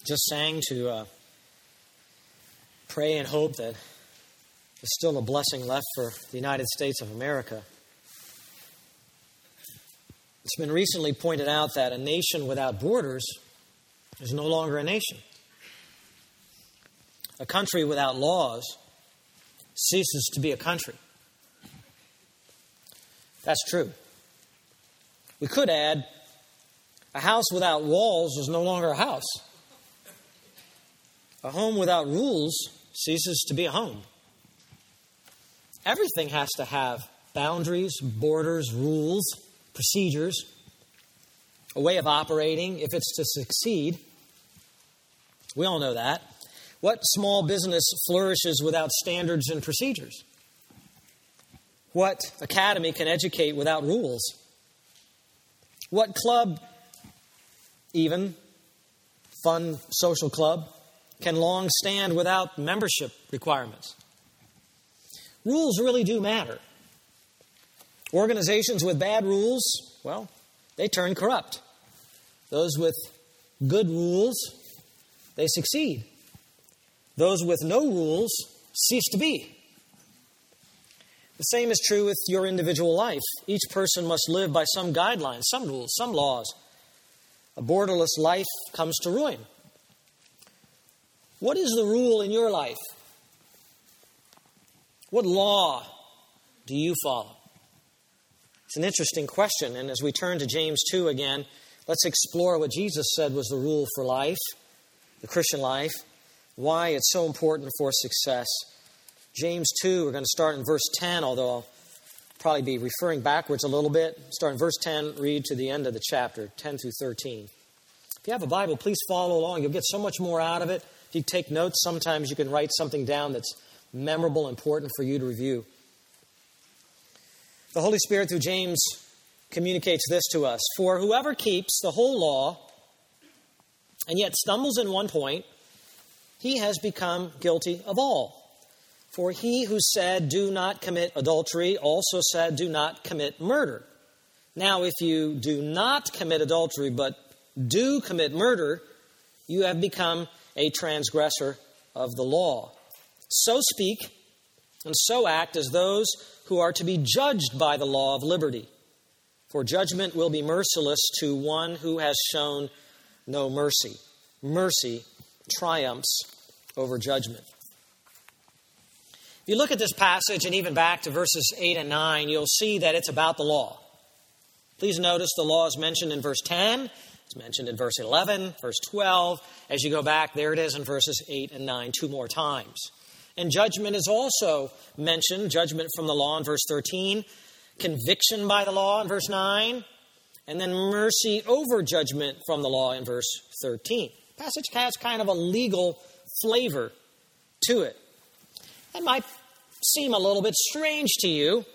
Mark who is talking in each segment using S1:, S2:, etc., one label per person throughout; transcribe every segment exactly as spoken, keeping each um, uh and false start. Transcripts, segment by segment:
S1: just sang to uh, pray and hope that there's still a blessing left for the United States of America. It's been recently pointed out that a nation without borders is no longer a nation. A country without laws ceases to be a country. That's true. We could add, a house without walls is no longer a house. A home without rules ceases to be a home. Everything has to have boundaries, borders, rules, procedures, a way of operating if it's to succeed. We all know that. What small business flourishes without standards and procedures? What academy can educate without rules? What club, even, fun social club, can long stand without membership requirements? Rules really do matter. Organizations with bad rules, well, they turn corrupt. Those with good rules, they succeed. Those with no rules cease to be. The same is true with your individual life. Each person must live by some guidelines, some rules, some laws. A borderless life comes to ruin. What is the rule in your life? What law do you follow? It's an interesting question, and as we turn to James two again, let's explore what Jesus said was the rule for life, the Christian life, why it's so important for success. James two, we're going to start in verse ten, although I'll probably be referring backwards a little bit. Start in verse ten, read to the end of the chapter, ten through thirteen. If you have a Bible, please follow along. You'll get so much more out of it. If you take notes, sometimes you can write something down that's memorable, important for you to review. The Holy Spirit, through James, communicates this to us. For whoever keeps the whole law and yet stumbles in one point, he has become guilty of all. For he who said, do not commit adultery, also said, do not commit murder. Now, if you do not commit adultery, but do commit murder, you have become a transgressor of the law. So speak and so act as those who are to be judged by the law of liberty. For judgment will be merciless to one who has shown no mercy. Mercy triumphs over judgment. If you look at this passage and even back to verses eight and nine, you'll see that it's about the law. Please notice the law is mentioned in verse ten. It's mentioned in verse eleven, verse twelve. As you go back, there it is in verses eight and nine, two more times. And judgment is also mentioned, judgment from the law in verse thirteen, conviction by the law in verse nine, and then mercy over judgment from the law in verse thirteen. The passage has kind of a legal flavor to it. That might seem a little bit strange to you.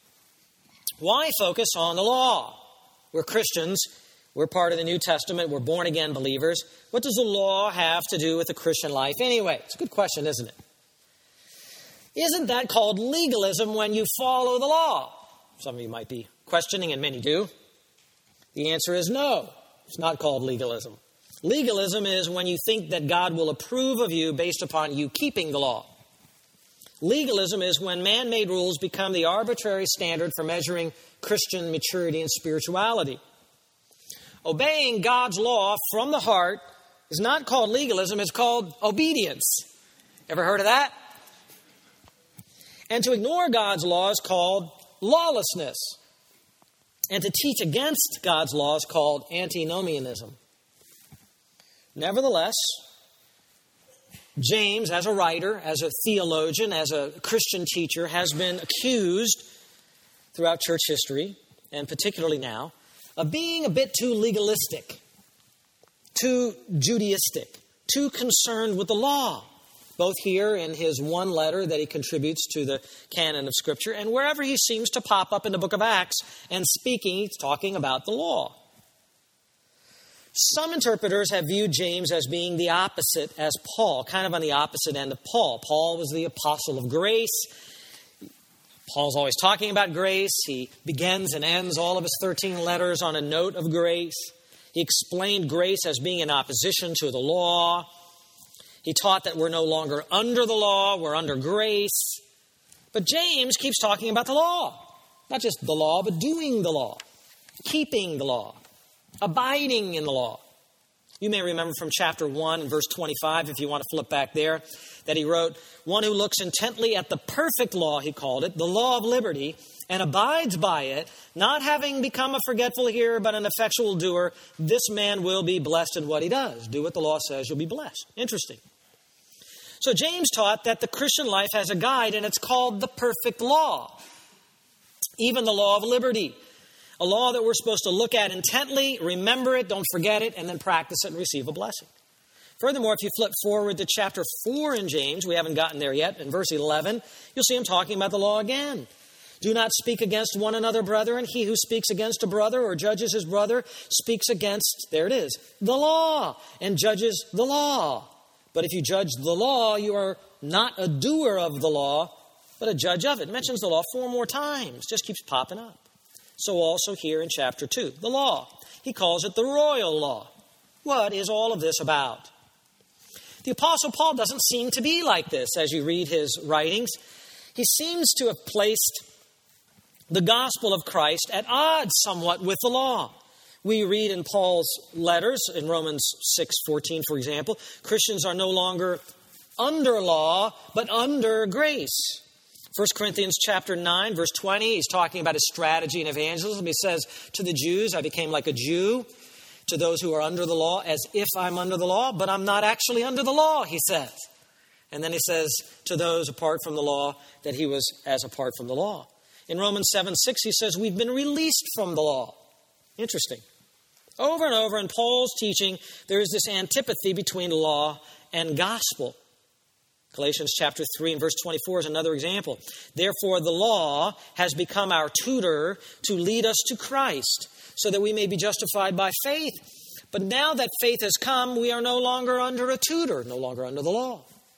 S1: Why focus on the law? We're Christians. We're part of the New Testament. We're born-again believers. What does the law have to do with the Christian life anyway? It's a good question, isn't it? Isn't that called legalism when you follow the law? Some of you might be questioning, and many do. The answer is no. It's not called legalism. Legalism is when you think that God will approve of you based upon you keeping the law. Legalism is when man-made rules become the arbitrary standard for measuring Christian maturity and spirituality. Obeying God's law from the heart is not called legalism, it's called obedience. Ever heard of that? And to ignore God's law is called lawlessness. And to teach against God's law is called antinomianism. Nevertheless, James, as a writer, as a theologian, as a Christian teacher, has been accused throughout church history, and particularly now, of being a bit too legalistic, too Judaistic, too concerned with the law, both here in his one letter that he contributes to the canon of Scripture, and wherever he seems to pop up in the book of Acts and speaking, he's talking about the law. Some interpreters have viewed James as being the opposite as Paul, kind of on the opposite end of Paul. Paul was the apostle of grace. Paul's always talking about grace. He begins and ends all of his thirteen letters on a note of grace. He explained grace as being in opposition to the law. He taught that we're no longer under the law, we're under grace. But James keeps talking about the law. Not just the law, but doing the law, keeping the law, abiding in the law. You may remember from chapter one and verse twenty-five, if you want to flip back there, that he wrote, one who looks intently at the perfect law, he called it, the law of liberty, and abides by it, not having become a forgetful hearer, but an effectual doer, this man will be blessed in what he does. Do what the law says, you'll be blessed. Interesting. So James taught that the Christian life has a guide, and it's called the perfect law. Even the law of liberty. A law that we're supposed to look at intently, remember it, don't forget it, and then practice it and receive a blessing. Furthermore, if you flip forward to chapter four in James, we haven't gotten there yet, in verse eleven, you'll see him talking about the law again. Do not speak against one another, brethren. He who speaks against a brother or judges his brother speaks against, there it is, the law, and judges the law. But if you judge the law, you are not a doer of the law, but a judge of it. It mentions the law four more times. Just keeps popping up. So also here in chapter two, the law. He calls it the royal law. What is all of this about? The Apostle Paul doesn't seem to be like this as you read his writings. He seems to have placed the gospel of Christ at odds somewhat with the law. We read in Paul's letters, in Romans six fourteen, for example, Christians are no longer under law, but under grace. First Corinthians chapter nine, verse twenty, he's talking about his strategy in evangelism. He says, to the Jews, I became like a Jew. To those who are under the law, as if I'm under the law, but I'm not actually under the law, he says. And then he says to those apart from the law that he was as apart from the law. In Romans seven six, he says we've been released from the law. Interesting. Over and over in Paul's teaching, there is this antipathy between law and gospel. Galatians chapter three and verse twenty-four is another example. Therefore, the law has become our tutor to lead us to Christ, so that we may be justified by faith. But now that faith has come, we are no longer under a tutor, no longer under the law.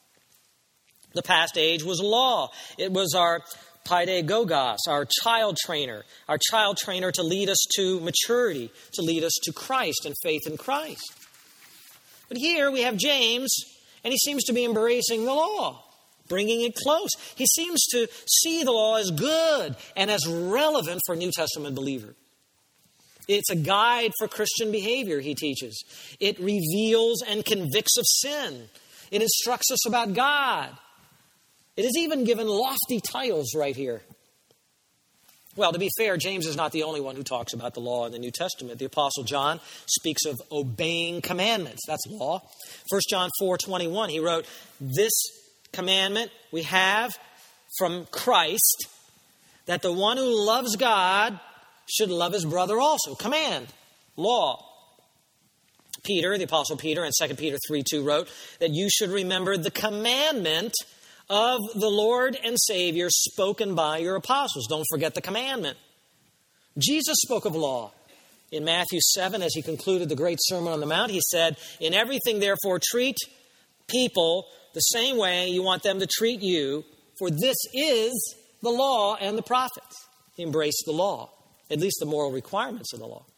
S1: The past age was law. It was our paidagogos, our child trainer, our child trainer to lead us to maturity, to lead us to Christ and faith in Christ. But here we have James, and he seems to be embracing the law, bringing it close. He seems to see the law as good and as relevant for New Testament believers. It's a guide for Christian behavior, he teaches. It reveals and convicts of sin. It instructs us about God. It is even given lofty titles right here. Well, to be fair, James is not the only one who talks about the law in the New Testament. The Apostle John speaks of obeying commandments. That's law. First John four twenty-one, he wrote, this commandment we have from Christ, that the one who loves God should love his brother also. Command, law. Peter, the Apostle Peter, in Second Peter three two wrote that you should remember the commandment of the Lord and Savior spoken by your apostles. Don't forget the commandment. Jesus spoke of law. In Matthew seven, as he concluded the great Sermon on the Mount, he said, in everything, therefore, treat people the same way you want them to treat you, for this is the law and the prophets. He embraced the law, at least the moral requirements of the law.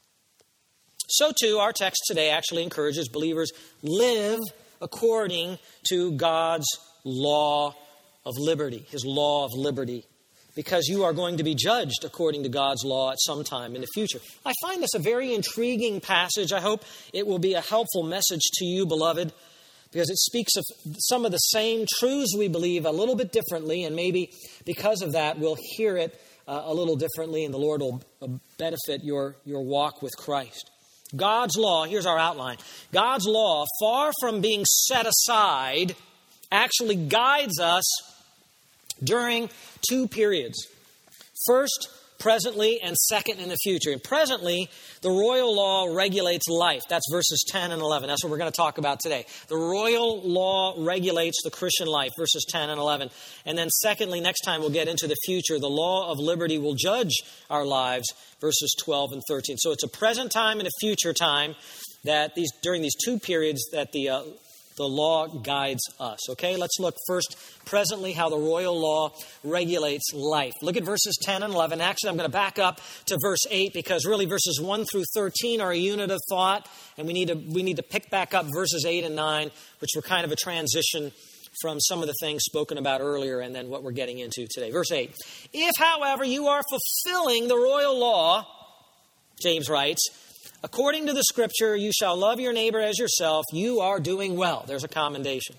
S1: So too, our text today actually encourages believers live according to God's law of liberty, his law of liberty, because you are going to be judged according to God's law at some time in the future. I find this a very intriguing passage. I hope it will be a helpful message to you, beloved, because it speaks of some of the same truths we believe a little bit differently, and maybe because of that we'll hear it uh, a little differently, and the Lord will benefit your, your walk with Christ. God's law, here's our outline. God's law, far from being set aside, actually guides us during two periods. First, presently, and second, in the future. And presently, the royal law regulates life. That's verses ten and eleven. That's what we're going to talk about today. The royal law regulates the Christian life, verses ten and eleven. And then secondly, next time we'll get into the future, the law of liberty will judge our lives, verses twelve and thirteen. So it's a present time and a future time that these during these two periods that the uh, The law guides us. Okay, let's look first presently how the royal law regulates life. Look at verses ten and eleven. Actually, I'm going to back up to verse eight because really verses one through thirteen are a unit of thought, and we need to we need to pick back up verses eight and nine, which were kind of a transition from some of the things spoken about earlier and then what we're getting into today. Verse eight. If, however, you are fulfilling the royal law, James writes, according to the scripture, you shall love your neighbor as yourself, you are doing well. There's a commendation.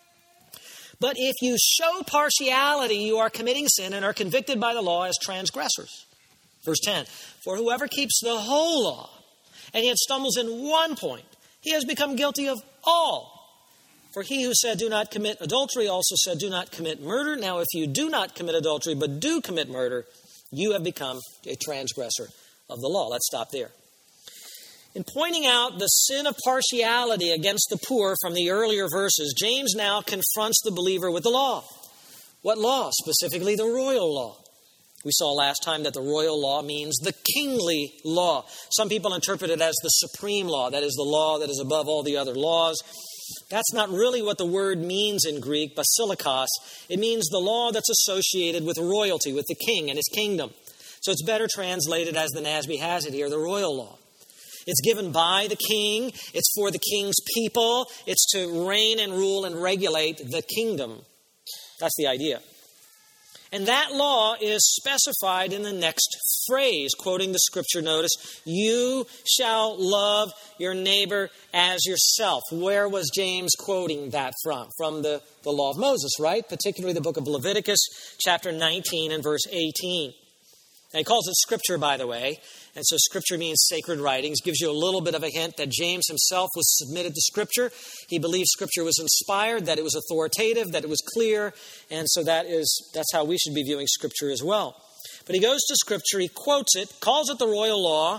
S1: But if you show partiality, you are committing sin and are convicted by the law as transgressors. Verse ten. For whoever keeps the whole law and yet stumbles in one point, he has become guilty of all. For he who said, do not commit adultery, also said, do not commit murder. Now, if you do not commit adultery, but do commit murder, you have become a transgressor of the law. Let's stop there. In pointing out the sin of partiality against the poor from the earlier verses, James now confronts the believer with the law. What law? Specifically, the royal law. We saw last time that the royal law means the kingly law. Some people interpret it as the supreme law, that is the law that is above all the other laws. That's not really what the word means in Greek, basilikos. It means the law that's associated with royalty, with the king and his kingdom. So it's better translated as the N A S B has it here, the royal law. It's given by the king. It's for the king's people. It's to reign and rule and regulate the kingdom. That's the idea. And that law is specified in the next phrase, quoting the scripture. Notice, you shall love your neighbor as yourself. Where was James quoting that from? From the, the law of Moses, right? Particularly the book of Leviticus, chapter nineteen and verse eighteen. And he calls it scripture, by the way. And so scripture means sacred writings. Gives you a little bit of a hint that James himself was submitted to scripture. He believed scripture was inspired, that it was authoritative, that it was clear. And so that is that's how we should be viewing scripture as well. But he goes to scripture, he quotes it, calls it the royal law.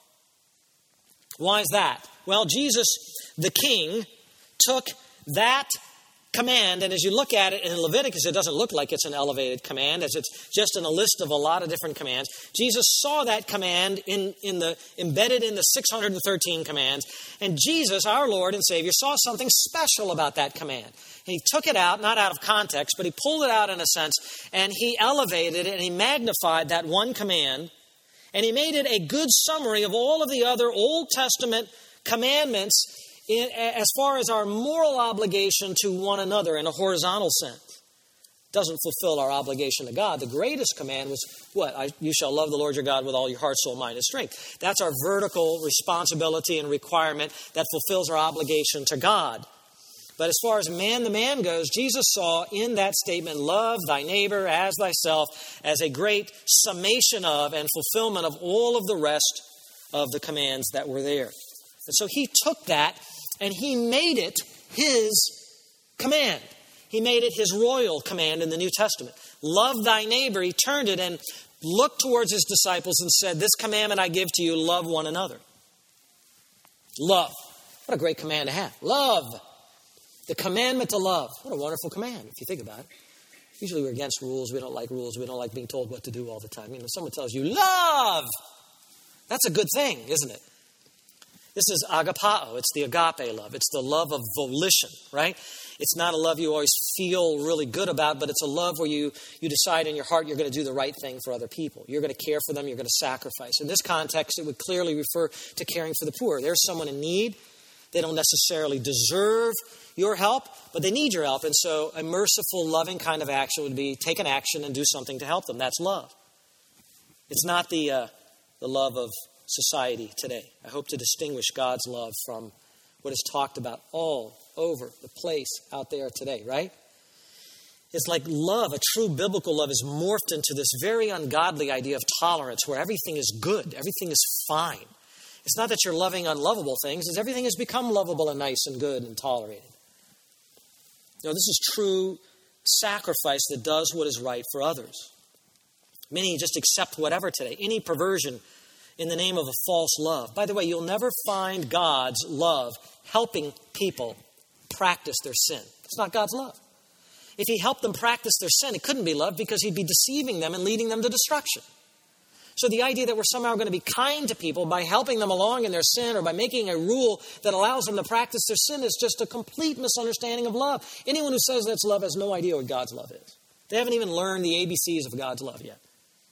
S1: Why is that? Well, Jesus, the king, took that command, and as you look at it in Leviticus, it doesn't look like it's an elevated command, as it's just in a list of a lot of different commands. Jesus saw that command in, in the embedded in the six hundred thirteen commands, and Jesus, our Lord and Savior, saw something special about that command. And he took it out, not out of context, but he pulled it out in a sense, and he elevated it, and he magnified that one command, and he made it a good summary of all of the other Old Testament commandments In, as far as our moral obligation to one another in a horizontal sense. Doesn't fulfill our obligation to God. The greatest command was what? I, you shall love the Lord your God with all your heart, soul, mind, and strength. That's our vertical responsibility and requirement that fulfills our obligation to God. But as far as man to man goes, Jesus saw in that statement, love thy neighbor as thyself, as a great summation of and fulfillment of all of the rest of the commands that were there. And so he took that and he made it his command. He made it his royal command in the New Testament. Love thy neighbor. He turned it and looked towards his disciples and said, this commandment I give to you, love one another. Love. What a great command to have. Love. The commandment to love. What a wonderful command, if you think about it. Usually we're against rules. We don't like rules. We don't like being told what to do all the time. You know, someone tells you, love. That's a good thing, isn't it? This is agapao. It's the agape love. It's the love of volition, right? It's not a love you always feel really good about, but it's a love where you, you decide in your heart you're going to do the right thing for other people. You're going to care for them. You're going to sacrifice. In this context, it would clearly refer to caring for the poor. There's someone in need. They don't necessarily deserve your help, but they need your help. And so a merciful, loving kind of action would be take an action and do something to help them. That's love. It's not the uh, the love of society today. I hope to distinguish God's love from what is talked about all over the place out there today, right? It's like love, a true biblical love, is morphed into this very ungodly idea of tolerance where everything is good, everything is fine. It's not that you're loving unlovable things, it's everything has become lovable and nice and good and tolerated. No, this is true sacrifice that does what is right for others. Many just accept whatever today, any perversion in the name of a false love. By the way, you'll never find God's love helping people practice their sin. It's not God's love. If he helped them practice their sin, it couldn't be love because he'd be deceiving them and leading them to destruction. So the idea that we're somehow going to be kind to people by helping them along in their sin or by making a rule that allows them to practice their sin is just a complete misunderstanding of love. Anyone who says that's love has no idea what God's love is. They haven't even learned the A B Cs of God's love yet.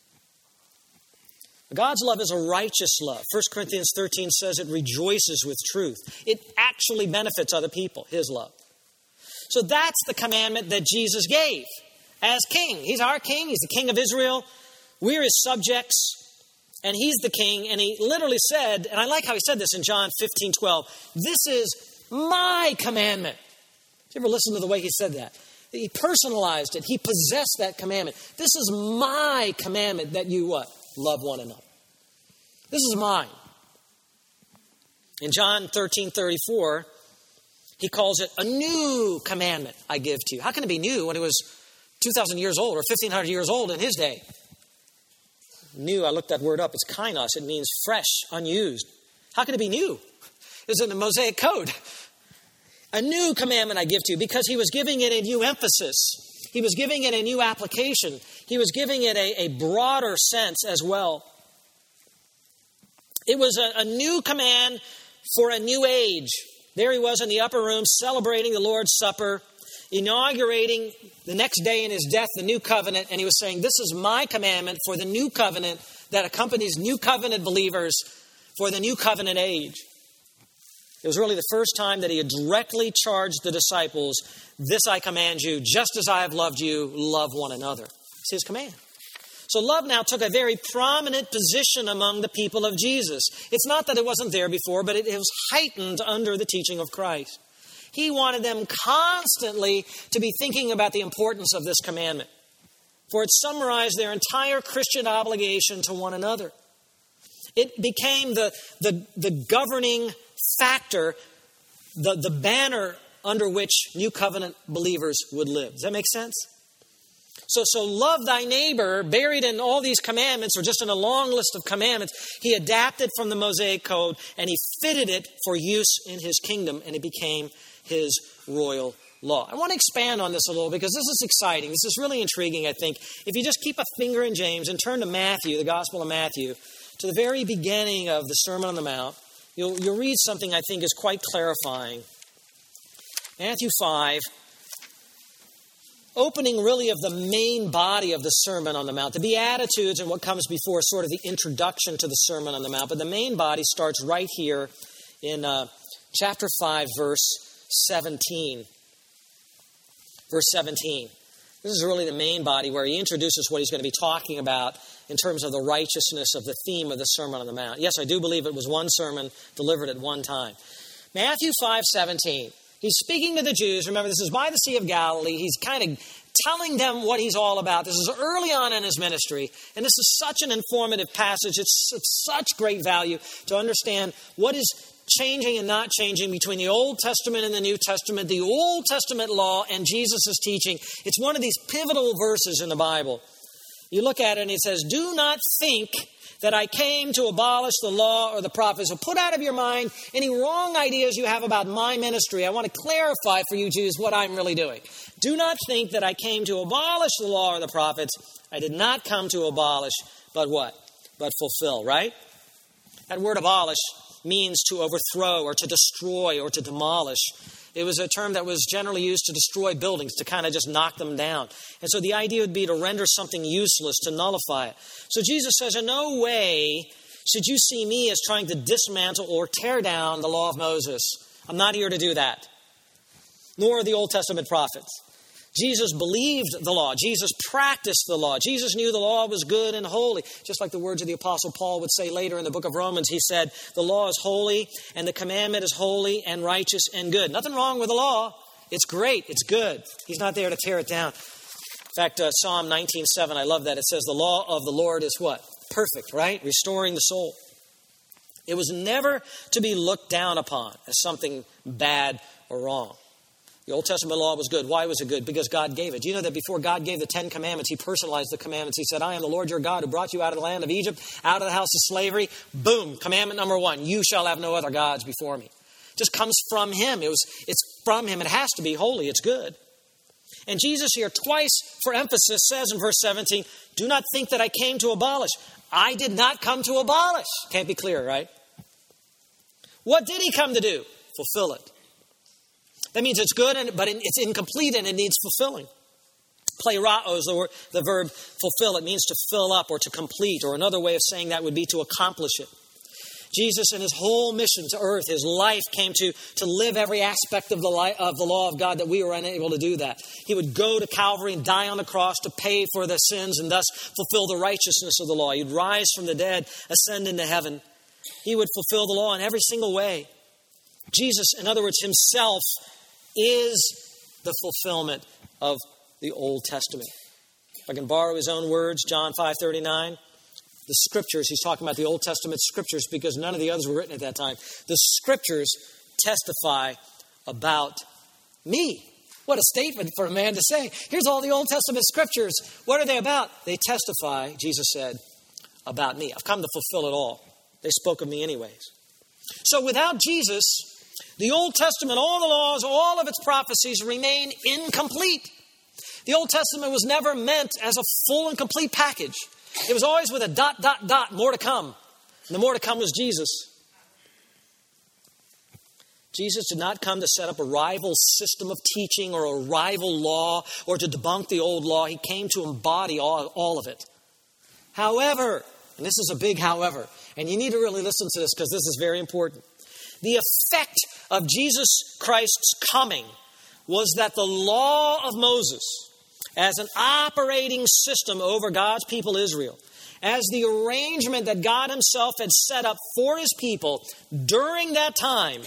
S1: God's love is a righteous love. First Corinthians thirteen says it rejoices with truth. It actually benefits other people, his love. So that's the commandment that Jesus gave as king. He's our king. He's the king of Israel. We're his subjects. And he's the king. And he literally said, and I like how he said this in John fifteen twelve, this is my commandment. Did you ever listen to the way he said that? He personalized it. He possessed that commandment. This is my commandment that you what? Love one another. This is mine. In John thirteen thirty-four, he calls it a new commandment I give to you. How can it be new when it was two thousand years old or fifteen hundred years old in his day? New, I looked that word up. It's kainos. It means fresh, unused. How can it be new? It's in the Mosaic Code. A new commandment I give to you, because he was giving it a new emphasis. He was giving it a new application. He was giving it a, a broader sense as well. It was a, a new command for a new age. There he was in the upper room celebrating the Lord's Supper, inaugurating the next day in his death the new covenant. And he was saying, this is my commandment for the new covenant that accompanies new covenant believers for the new covenant age. It was really the first time that he had directly charged the disciples, this I command you, just as I have loved you, love one another. It's his command. So love now took a very prominent position among the people of Jesus. It's not that it wasn't there before, but it was heightened under the teaching of Christ. He wanted them constantly to be thinking about the importance of this commandment, for it summarized their entire Christian obligation to one another. It became the, the, the governing factor, the, the banner under which new covenant believers would live. Does that make sense? So, so love thy neighbor, buried in all these commandments, or just in a long list of commandments, he adapted from the Mosaic Code and he fitted it for use in his kingdom, and it became his royal law. I want to expand on this a little because this is exciting. This is really intriguing, I think. If you just keep a finger in James and turn to Matthew, the Gospel of Matthew, to the very beginning of the Sermon on the Mount, you'll, you'll read something I think is quite clarifying. Matthew five, opening really of the main body of the Sermon on the Mount. The Beatitudes and what comes before is sort of the introduction to the Sermon on the Mount. But the main body starts right here in uh, chapter five, verse seventeen. Verse seventeen. This is really the main body where he introduces what he's going to be talking about in terms of the righteousness of the theme of the Sermon on the Mount. Yes, I do believe it was one sermon delivered at one time. Matthew five seventeen. He's speaking to the Jews. Remember, this is by the Sea of Galilee. He's kind of telling them what he's all about. This is early on in his ministry. And this is such an informative passage. It's of such great value to understand what is changing and not changing between the Old Testament and the New Testament, the Old Testament law and Jesus' teaching. It's one of these pivotal verses in the Bible. You look at it and it says, do not think that I came to abolish the law or the prophets. So put out of your mind any wrong ideas you have about my ministry. I want to clarify for you Jews what I'm really doing. Do not think that I came to abolish the law or the prophets. I did not come to abolish, but what? But fulfill, right? That word abolish means to overthrow or to destroy or to demolish. It was a term that was generally used to destroy buildings, to kind of just knock them down. And so the idea would be to render something useless, to nullify it. So Jesus says, in no way should you see me as trying to dismantle or tear down the law of Moses. I'm not here to do that. Nor the Old Testament prophets. Jesus believed the law. Jesus practiced the law. Jesus knew the law was good and holy. Just like the words of the Apostle Paul would say later in the book of Romans. He said, the law is holy and the commandment is holy and righteous and good. Nothing wrong with the law. It's great. It's good. He's not there to tear it down. In fact, uh, Psalm nineteen seven, I love that. It says the law of the Lord is what? Perfect, right? Restoring the soul. It was never to be looked down upon as something bad or wrong. The Old Testament law was good. Why was it good? Because God gave it. Do you know that before God gave the Ten Commandments, he personalized the commandments. He said, I am the Lord your God who brought you out of the land of Egypt, out of the house of slavery. Boom. Commandment number one. You shall have no other gods before me. It just comes from him. It was, it's from him. It has to be holy. It's good. And Jesus here twice for emphasis says in verse seventeen, do not think that I came to abolish. I did not come to abolish. Can't be clearer, right? What did he come to do? Fulfill it. That means it's good, and, but it's incomplete and it needs fulfilling. Plerao is the, word, the verb fulfill. It means to fill up or to complete, or another way of saying that would be to accomplish it. Jesus and his whole mission to earth, his life came to, to live every aspect of the, li- of the law of God that we were unable to do that. He would go to Calvary and die on the cross to pay for the sins and thus fulfill the righteousness of the law. He'd rise from the dead, ascend into heaven. He would fulfill the law in every single way. Jesus, in other words, himself is the fulfillment of the Old Testament. If I can borrow his own words, John five thirty-nine. The scriptures, he's talking about the Old Testament scriptures because none of the others were written at that time. The scriptures testify about me. What a statement for a man to say. Here's all the Old Testament scriptures. What are they about? They testify, Jesus said, about me. I've come to fulfill it all. They spoke of me anyways. So without Jesus, the Old Testament, all the laws, all of its prophecies remain incomplete. The Old Testament was never meant as a full and complete package. It was always with a dot, dot, dot, more to come. And the more to come was Jesus. Jesus did not come to set up a rival system of teaching or a rival law or to debunk the old law. He came to embody all, all of it. However, and this is a big however, and you need to really listen to this because this is very important. The effect of Jesus Christ's coming was that the law of Moses, as an operating system over God's people Israel, as the arrangement that God himself had set up for his people during that time,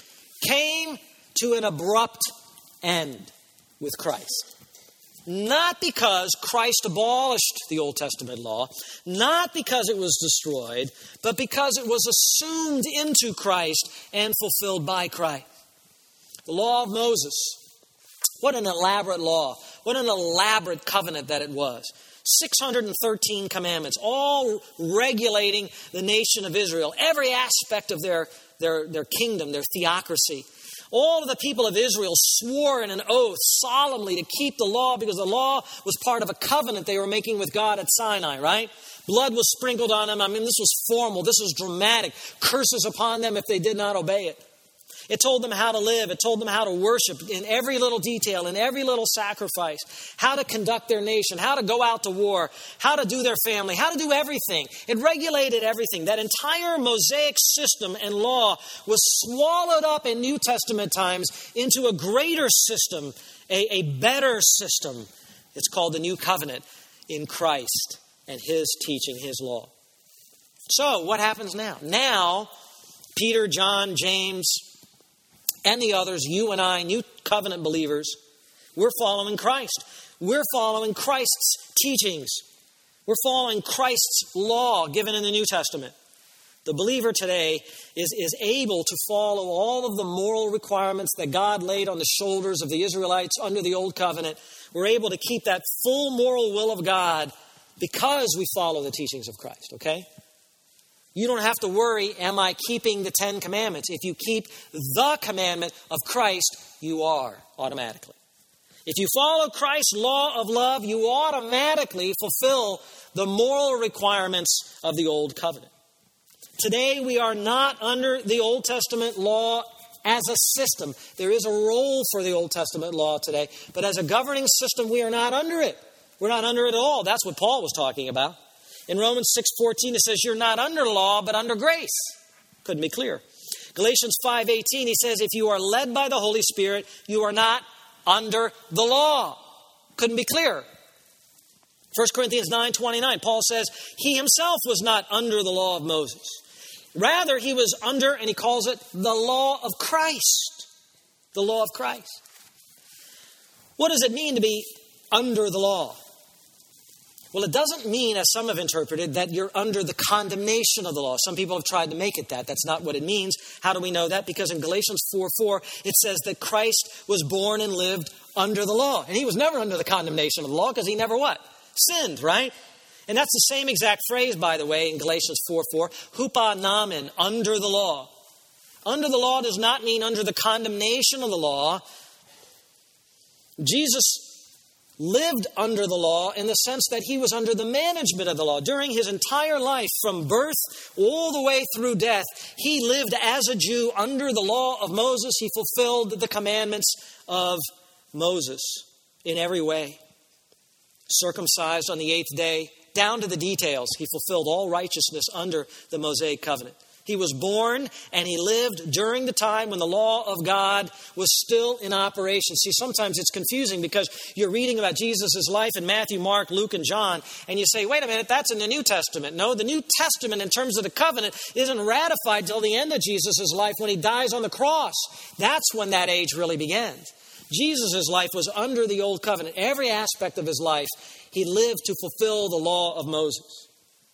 S1: came to an abrupt end with Christ. Not because Christ abolished the Old Testament law, not because it was destroyed, but because it was assumed into Christ and fulfilled by Christ. The law of Moses. What an elaborate law. What an elaborate covenant that it was. six hundred thirteen commandments, all regulating the nation of Israel, every aspect of their, their, their kingdom, their theocracy. All of the people of Israel swore in an oath solemnly to keep the law because the law was part of a covenant they were making with God at Sinai, right? Blood was sprinkled on them. I mean, this was formal. This was dramatic. Curses upon them if they did not obey it. It told them how to live. It told them how to worship in every little detail, in every little sacrifice, how to conduct their nation, how to go out to war, how to do their family, how to do everything. It regulated everything. That entire Mosaic system and law was swallowed up in New Testament times into a greater system, a, a better system. It's called the New Covenant in Christ and his teaching, his law. So what happens now? Now, Peter, John, James, and the others, you and I, New Covenant believers, we're following Christ. We're following Christ's teachings. We're following Christ's law given in the New Testament. The believer today is, is able to follow all of the moral requirements that God laid on the shoulders of the Israelites under the Old Covenant. We're able to keep that full moral will of God because we follow the teachings of Christ, okay? You don't have to worry, am I keeping the Ten Commandments? If you keep the commandment of Christ, you are automatically. If you follow Christ's law of love, you automatically fulfill the moral requirements of the Old Covenant. Today, we are not under the Old Testament law as a system. There is a role for the Old Testament law today, but as a governing system, we are not under it. We're not under it at all. That's what Paul was talking about. In Romans six fourteen, it says, you're not under law, but under grace. Couldn't be clear. Galatians five eighteen, he says, if you are led by the Holy Spirit, you are not under the law. Couldn't be clearer. First Corinthians nine twenty-nine, Paul says, he himself was not under the law of Moses. Rather, he was under, and he calls it, the law of Christ. The law of Christ. What does it mean to be under the law? Well, it doesn't mean, as some have interpreted, that you're under the condemnation of the law. Some people have tried to make it that. That's not what it means. How do we know that? Because in Galatians four four, it says that Christ was born and lived under the law. And he was never under the condemnation of the law because he never what? Sinned, right? And that's the same exact phrase, by the way, in Galatians four four. Hupa namen, under the law. Under the law does not mean under the condemnation of the law. Jesus lived under the law in the sense that he was under the management of the law. During his entire life, from birth all the way through death, he lived as a Jew under the law of Moses. He fulfilled the commandments of Moses in every way. Circumcised on the eighth day, down to the details, he fulfilled all righteousness under the Mosaic covenant. He was born and he lived during the time when the law of God was still in operation. See, sometimes it's confusing because you're reading about Jesus' life in Matthew, Mark, Luke, and John, and you say, wait a minute, that's in the New Testament. No, the New Testament in terms of the covenant isn't ratified till the end of Jesus' life when he dies on the cross. That's when that age really begins. Jesus' life was under the old covenant. Every aspect of his life, he lived to fulfill the law of Moses.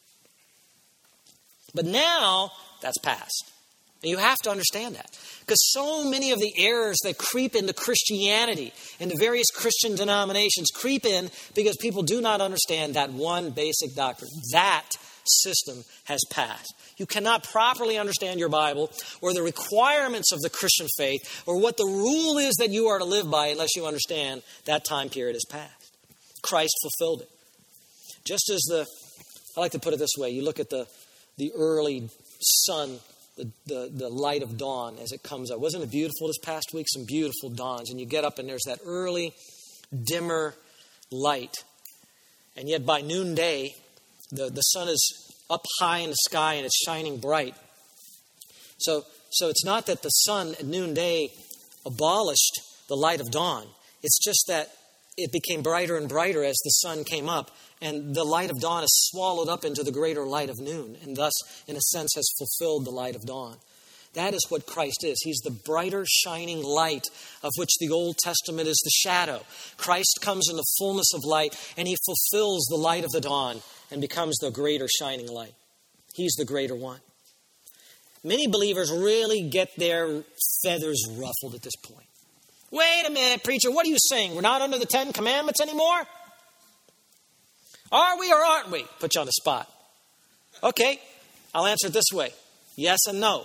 S1: But now, that's past. And you have to understand that. Because so many of the errors that creep into Christianity, into various Christian denominations, creep in because people do not understand that one basic doctrine. That system has passed. You cannot properly understand your Bible or the requirements of the Christian faith or what the rule is that you are to live by unless you understand that time period has passed. Christ fulfilled it. Just as the, I like to put it this way, you look at the, the early sun, the, the, the light of dawn as it comes up. Wasn't it beautiful this past week? Some beautiful dawns. And you get up and there's that early, dimmer light. And yet by noonday, the, the sun is up high in the sky and it's shining bright. So, so it's not that the sun at noonday abolished the light of dawn. It's just that it became brighter and brighter as the sun came up. And the light of dawn is swallowed up into the greater light of noon. And thus, in a sense, has fulfilled the light of dawn. That is what Christ is. He's the brighter, shining light of which the Old Testament is the shadow. Christ comes in the fullness of light, and he fulfills the light of the dawn and becomes the greater, shining light. He's the greater one. Many believers really get their feathers ruffled at this point. Wait a minute, preacher, what are you saying? We're not under the Ten Commandments anymore? Are we or aren't we? Put you on the spot. Okay, I'll answer it this way. Yes and no.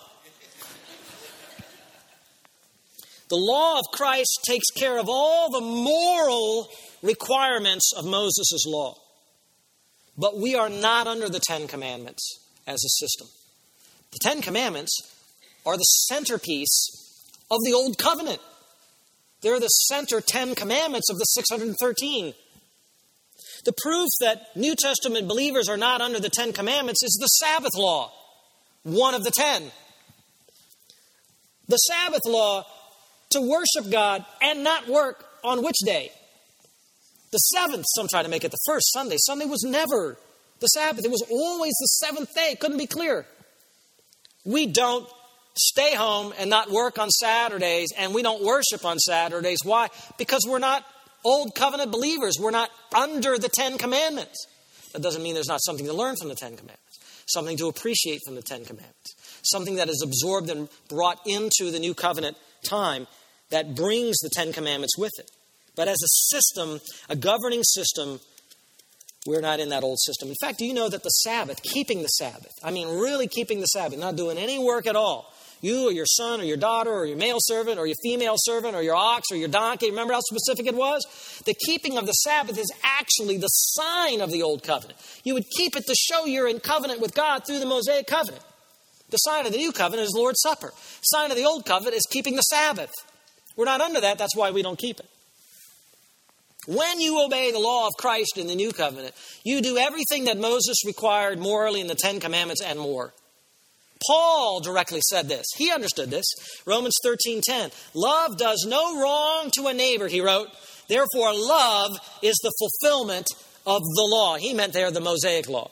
S1: The law of Christ takes care of all the moral requirements of Moses' law. But we are not under the Ten Commandments as a system. The Ten Commandments are the centerpiece of the Old Covenant. They're the center Ten Commandments of the six hundred thirteen. The proof that New Testament believers are not under the Ten Commandments is the Sabbath law, one of the ten. The Sabbath law to worship God and not work on which day? The seventh. Some try to make it the first Sunday. Sunday was never the Sabbath. It was always the seventh day. It couldn't be clearer. We don't stay home and not work on Saturdays, and we don't worship on Saturdays. Why? Because we're not Old Covenant believers. We're not under the Ten Commandments. That doesn't mean there's not something to learn from the Ten Commandments, something to appreciate from the Ten Commandments, something that is absorbed and brought into the New Covenant time that brings the Ten Commandments with it. But as a system, a governing system, we're not in that old system. In fact, do you know that the Sabbath, keeping the Sabbath, I mean really keeping the Sabbath, not doing any work at all, you or your son or your daughter or your male servant or your female servant or your ox or your donkey, remember how specific it was? The keeping of the Sabbath is actually the sign of the Old Covenant. You would keep it to show you're in covenant with God through the Mosaic Covenant. The sign of the New Covenant is the Lord's Supper. The sign of the Old Covenant is keeping the Sabbath. We're not under that, that's why we don't keep it. When you obey the law of Christ in the New Covenant, you do everything that Moses required morally in the Ten Commandments and more. Paul directly said this. He understood this. Romans thirteen ten. Love does no wrong to a neighbor, he wrote. Therefore, love is the fulfillment of the law. He meant there the Mosaic law.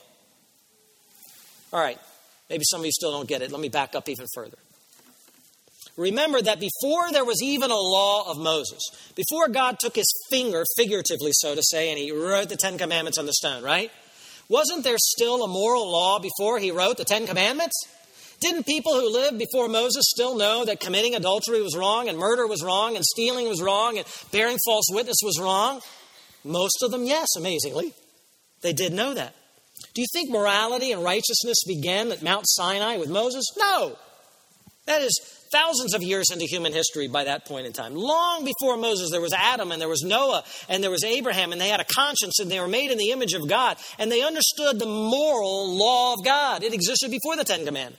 S1: All right. Maybe some of you still don't get it. Let me back up even further. Remember that before there was even a law of Moses, before God took his finger, figuratively so to say, and he wrote the Ten Commandments on the stone, right? Wasn't there still a moral law before he wrote the Ten Commandments? Didn't people who lived before Moses still know that committing adultery was wrong and murder was wrong and stealing was wrong and bearing false witness was wrong? Most of them, yes, amazingly. They did know that. Do you think morality and righteousness began at Mount Sinai with Moses? No. That is thousands of years into human history by that point in time. Long before Moses, there was Adam and there was Noah and there was Abraham, and they had a conscience and they were made in the image of God, and they understood the moral law of God. It existed before the Ten Commandments.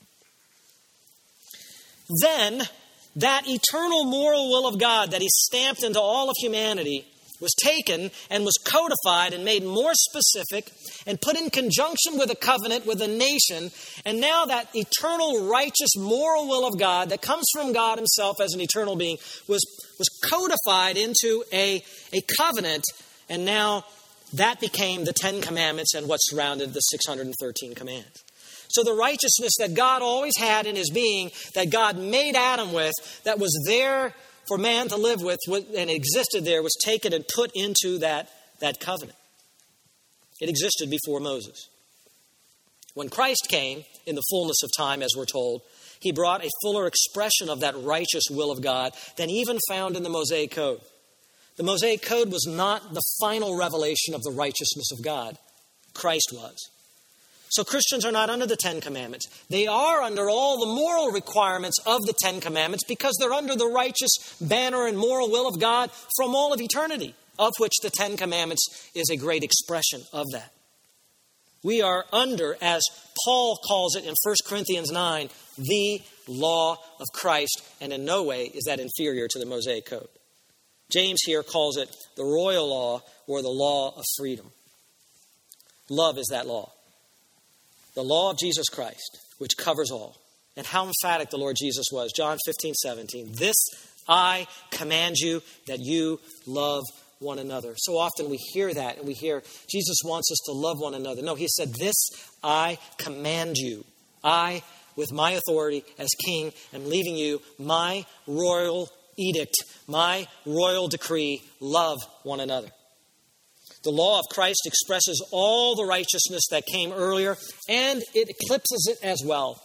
S1: Then, that eternal moral will of God that he stamped into all of humanity was taken and was codified and made more specific and put in conjunction with a covenant with a nation. And now that eternal, righteous, moral will of God that comes from God himself as an eternal being was, was codified into a, a covenant. And now that became the Ten Commandments and what surrounded the six hundred thirteen commands. So the righteousness that God always had in his being, that God made Adam with, that was there for man to live with and existed there, was taken and put into that, that covenant. It existed before Moses. When Christ came in the fullness of time, as we're told, he brought a fuller expression of that righteous will of God than even found in the Mosaic Code. The Mosaic Code was not the final revelation of the righteousness of God. Christ was. So Christians are not under the Ten Commandments. They are under all the moral requirements of the Ten Commandments because they're under the righteous banner and moral will of God from all of eternity, of which the Ten Commandments is a great expression of that. We are under, as Paul calls it in First Corinthians nine, the law of Christ, and in no way is that inferior to the Mosaic Code. James here calls it the royal law or the law of freedom. Love is that law. The law of Jesus Christ, which covers all. And how emphatic the Lord Jesus was. John fifteen, seventeen. This I command you, that you love one another. So often we hear that and we hear Jesus wants us to love one another. No, he said, this I command you. I, with my authority as king, am leaving you my royal edict, my royal decree, love one another. The law of Christ expresses all the righteousness that came earlier, and it eclipses it as well.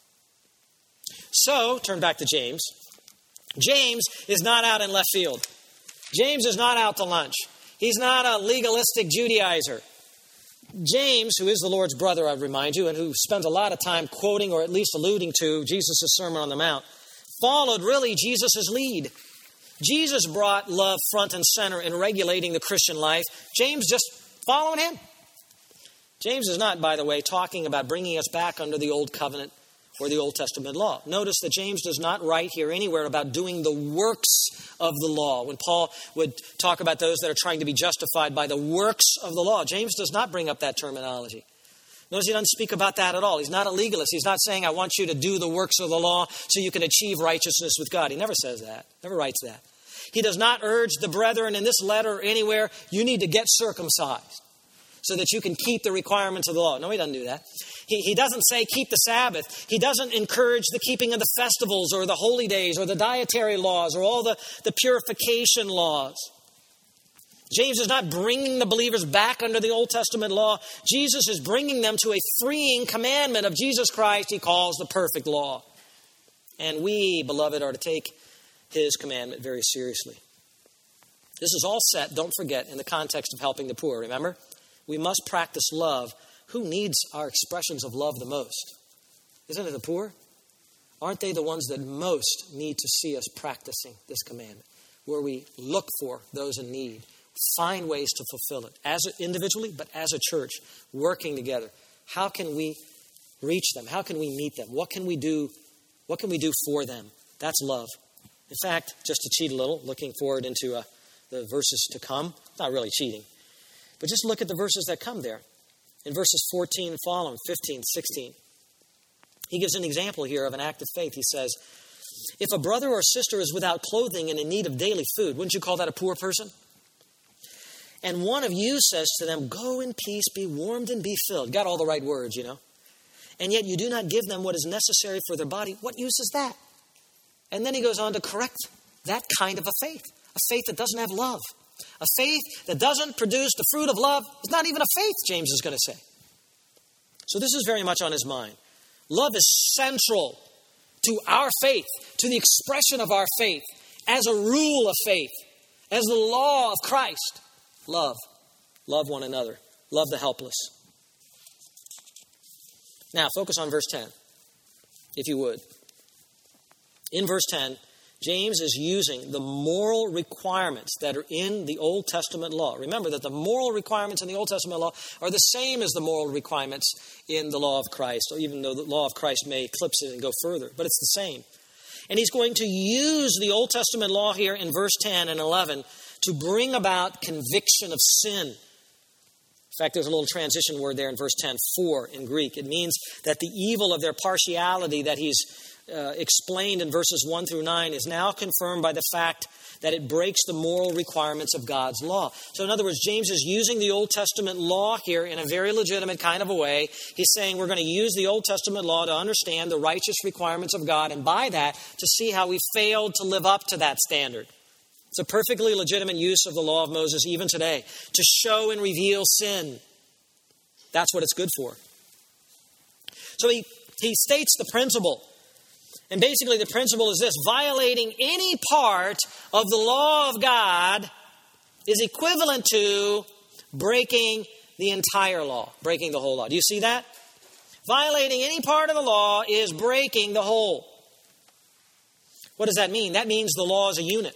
S1: So, turn back to James. James is not out in left field. James is not out to lunch. He's not a legalistic Judaizer. James, who is the Lord's brother, I remind you, and who spends a lot of time quoting or at least alluding to Jesus' Sermon on the Mount, followed really Jesus' lead. Jesus brought love front and center in regulating the Christian life. James just following him. James is not, by the way, talking about bringing us back under the Old Covenant or the Old Testament law. Notice that James does not write here anywhere about doing the works of the law. When Paul would talk about those that are trying to be justified by the works of the law, James does not bring up that terminology. Notice he doesn't speak about that at all. He's not a legalist. He's not saying, I want you to do the works of the law so you can achieve righteousness with God. He never says that. Never writes that. He does not urge the brethren in this letter or anywhere, you need to get circumcised so that you can keep the requirements of the law. No, he doesn't do that. He, he doesn't say keep the Sabbath. He doesn't encourage the keeping of the festivals or the holy days or the dietary laws or all the, the purification laws. James is not bringing the believers back under the Old Testament law. Jesus is bringing them to a freeing commandment of Jesus Christ he calls the perfect law. And we, beloved, are to take his commandment very seriously. This is all set, don't forget, in the context of helping the poor. Remember? We must practice love. Who needs our expressions of love the most? Isn't it the poor? Aren't they the ones that most need to see us practicing this commandment? Where we look for those in need, find ways to fulfill it, as individually, but as a church, working together. How can we reach them? How can we meet them? What can we do? What can we do for them? That's love. In fact, just to cheat a little, looking forward into uh, the verses to come, not really cheating, but just look at the verses that come there. In verses fourteen and following, fifteen, sixteen, he gives an example here of an act of faith. He says, if a brother or sister is without clothing and in need of daily food, wouldn't you call that a poor person? And one of you says to them, go in peace, be warmed and be filled. Got all the right words, you know. And yet you do not give them what is necessary for their body. What use is that? And then he goes on to correct that kind of a faith. A faith that doesn't have love. A faith that doesn't produce the fruit of love. It's not even a faith, James is going to say. So this is very much on his mind. Love is central to our faith, to the expression of our faith, as a rule of faith, as the law of Christ. Love. Love one another. Love the helpless. Now, focus on verse ten, if you would. In verse ten, James is using the moral requirements that are in the Old Testament law. Remember that the moral requirements in the Old Testament law are the same as the moral requirements in the law of Christ, or even though the law of Christ may eclipse it and go further, but it's the same. And he's going to use the Old Testament law here in verse ten and eleven to bring about conviction of sin. In fact, there's a little transition word there in verse ten, for in Greek. It means that the evil of their partiality that he's uh, explained in verses one through nine is now confirmed by the fact that it breaks the moral requirements of God's law. So in other words, James is using the Old Testament law here in a very legitimate kind of a way. He's saying we're going to use the Old Testament law to understand the righteous requirements of God, and by that, to see how we failed to live up to that standard. It's a perfectly legitimate use of the law of Moses even today, to show and reveal sin. That's what it's good for. So he, he states the principle. And basically the principle is this: violating any part of the law of God is equivalent to breaking the entire law, breaking the whole law. Do you see that? Violating any part of the law is breaking the whole. What does that mean? That means the law is a unit.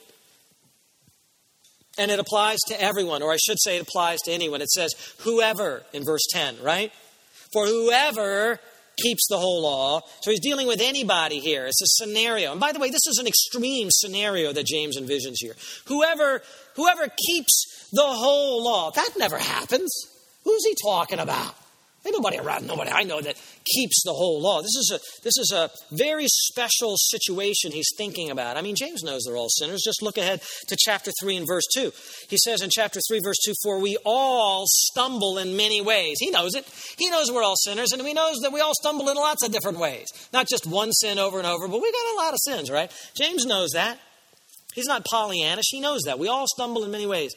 S1: And it applies to everyone, or I should say it applies to anyone. It says whoever in verse ten, right? For whoever keeps the whole law. So he's dealing with anybody here. It's a scenario. And by the way, this is an extreme scenario that James envisions here. Whoever, whoever keeps the whole law. That never happens. Who's he talking about? Ain't nobody around, nobody I know that keeps the whole law. This is a this is a very special situation he's thinking about. I mean, James knows they're all sinners. Just look ahead to chapter three and verse two. He says in chapter three, verse two, for we all stumble in many ways. He knows it. He knows we're all sinners, and he knows that we all stumble in lots of different ways. Not just one sin over and over, but we got a lot of sins, right? James knows that. He's not Pollyannish. He knows that. We all stumble in many ways.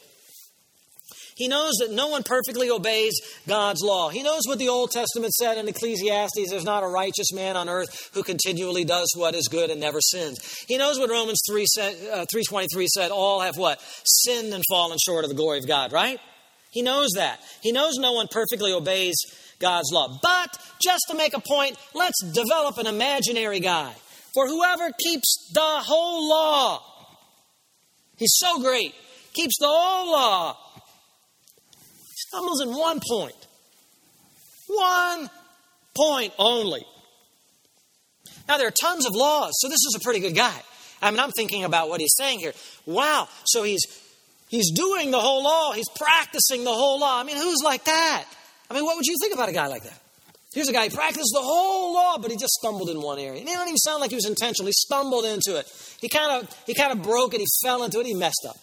S1: He knows that no one perfectly obeys God's law. He knows what the Old Testament said in Ecclesiastes. There's not a righteous man on earth who continually does what is good and never sins. He knows what Romans three twenty-three said. All have what? Sinned and fallen short of the glory of God, right? He knows that. He knows no one perfectly obeys God's law. But just to make a point, let's develop an imaginary guy. For whoever keeps the whole law, he's so great, keeps the whole law, stumbles in one point. One point only. Now, there are tons of laws, so this is a pretty good guy. I mean, I'm thinking about what he's saying here. Wow, so he's he's doing the whole law. He's practicing the whole law. I mean, who's like that? I mean, what would you think about a guy like that? Here's a guy, he practiced the whole law, but he just stumbled in one area. And it didn't even sound like he was intentional. He stumbled into it. He kind of he kind of broke it. He fell into it. He messed up.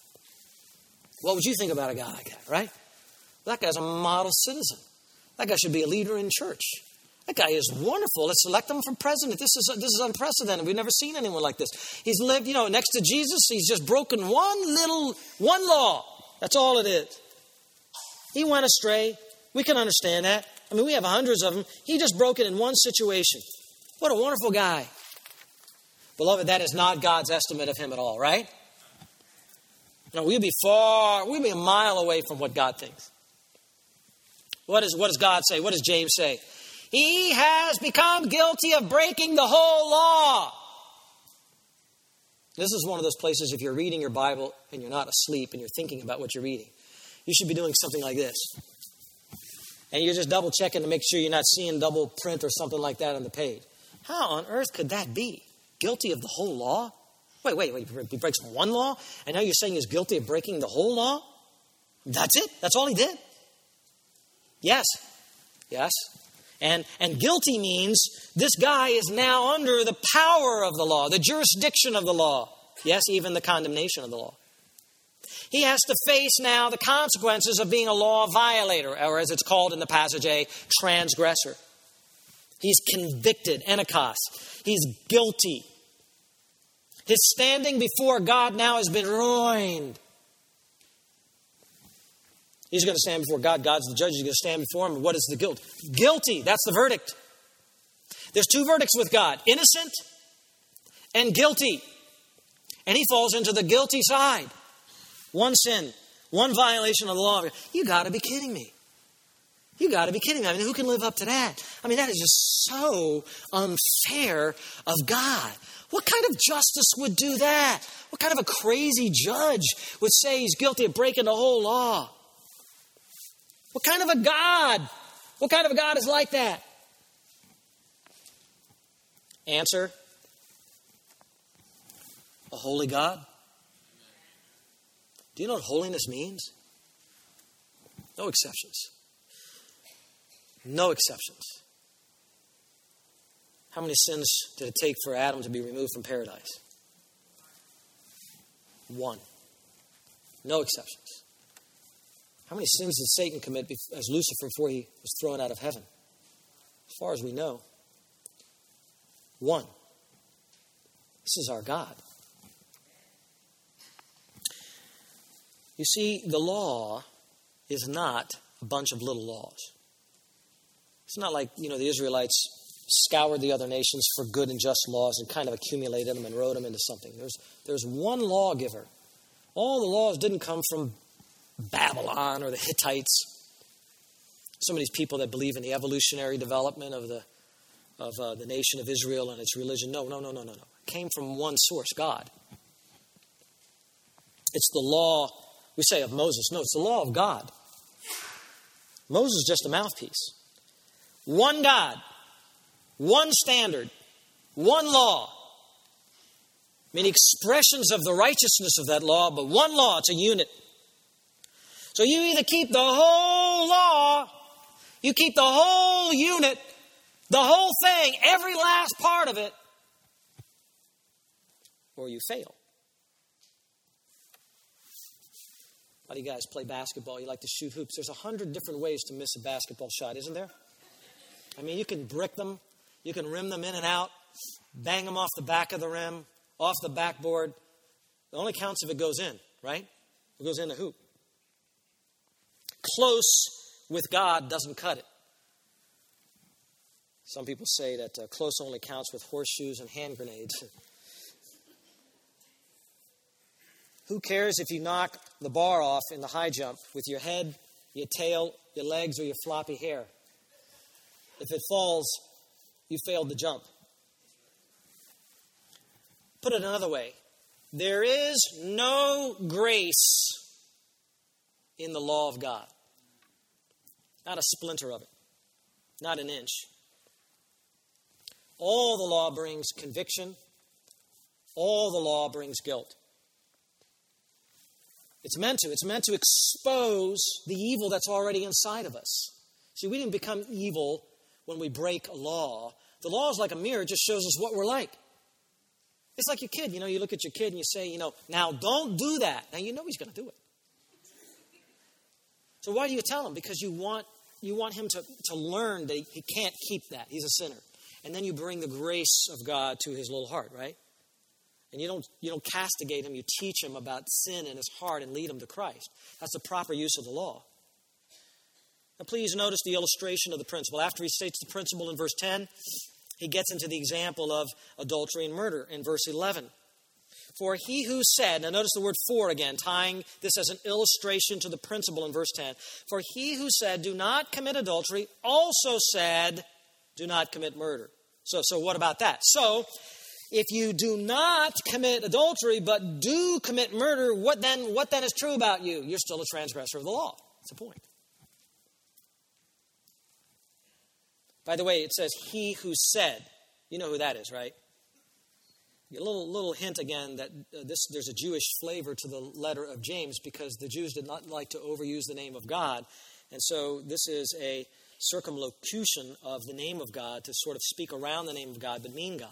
S1: What would you think about a guy like that, right? That guy's a model citizen. That guy should be a leader in church. That guy is wonderful. Let's select him for president. This is this is unprecedented. We've never seen anyone like this. He's lived, you know, next to Jesus. He's just broken one little, one law. That's all it is. He went astray. We can understand that. I mean, we have hundreds of them. He just broke it in one situation. What a wonderful guy. Beloved, that is not God's estimate of him at all, right? You know, we'd be far, we'd be a mile away from what God thinks. What, is, what does God say? What does James say? He has become guilty of breaking the whole law. This is one of those places, if you're reading your Bible and you're not asleep and you're thinking about what you're reading, you should be doing something like this. And you're just double checking to make sure you're not seeing double print or something like that on the page. How on earth could that be? Guilty of the whole law? Wait, wait, wait. He breaks one law, and now you're saying he's guilty of breaking the whole law? That's it? That's all he did? Yes. Yes. And, and guilty means this guy is now under the power of the law, the jurisdiction of the law. Yes, even the condemnation of the law. He has to face now the consequences of being a law violator, or as it's called in the passage, a transgressor. He's convicted, enekos. He's guilty. His standing before God now has been ruined. He's going to stand before God. God's the judge. He's going to stand before him. And what is the guilt? Guilty. That's the verdict. There's two verdicts with God. Innocent and guilty. And he falls into the guilty side. One sin. One violation of the law. You got to be kidding me. You got to be kidding me. I mean, who can live up to that? I mean, that is just so unfair of God. What kind of justice would do that? What kind of a crazy judge would say he's guilty of breaking the whole law? What kind of a God? What kind of a God is like that? Answer: a holy God. Do you know what holiness means? No exceptions. No exceptions. How many sins did it take for Adam to be removed from paradise? One. No exceptions. How many sins did Satan commit as Lucifer before he was thrown out of heaven? As far as we know, one. This is our God. You see, the law is not a bunch of little laws. It's not like, you know, the Israelites scoured the other nations for good and just laws and kind of accumulated them and wrote them into something. There's, there's one lawgiver. All the laws didn't come from Babylon or the Hittites. Some of these people that believe in the evolutionary development of the of uh, the nation of Israel and its religion. No, no, no, no, no, no. It came from one source, God. It's the law, we say of Moses. No, it's the law of God. Moses is just a mouthpiece. One God, one standard, one law. Many expressions of the righteousness of that law, but one law, it's a unit. So you either keep the whole law, you keep the whole unit, the whole thing, every last part of it, or you fail. A lot of you guys play basketball. You like to shoot hoops. There's a hundred different ways to miss a basketball shot, isn't there? I mean, you can brick them. You can rim them in and out, bang them off the back of the rim, off the backboard. It only counts if it goes in, right? It goes in the hoop. Close with God doesn't cut it. Some people say that uh, close only counts with horseshoes and hand grenades. Who cares if you knock the bar off in the high jump with your head, your tail, your legs, or your floppy hair? If it falls, you failed the jump. Put it another way. There is no grace in the law of God. Not a splinter of it. Not an inch. All the law brings conviction. All the law brings guilt. It's meant to. It's meant to expose the evil that's already inside of us. See, we didn't become evil when we break a law. The law is like a mirror. It just shows us what we're like. It's like your kid. You know, you look at your kid and you say, you know, now don't do that. Now you know he's going to do it. So why do you tell him? Because you want you want him to, to learn that he, he can't keep that. He's a sinner. And then you bring the grace of God to his little heart, right? And you don't you don't castigate him. You teach him about sin in his heart and lead him to Christ. That's the proper use of the law. Now please notice the illustration of the principle. After he states the principle in verse ten, he gets into the example of adultery and murder in verse eleven. For he who said, now notice the word for again, tying this as an illustration to the principle in verse ten. For he who said, do not commit adultery, also said, do not commit murder. So, so what about that? So, if you do not commit adultery, but do commit murder, what then, what then is true about you? You're still a transgressor of the law. That's the point. By the way, it says, he who said. You know who that is, right? A little, little hint again that uh, this there's a Jewish flavor to the letter of James because the Jews did not like to overuse the name of God. And so this is a circumlocution of the name of God to sort of speak around the name of God but mean God.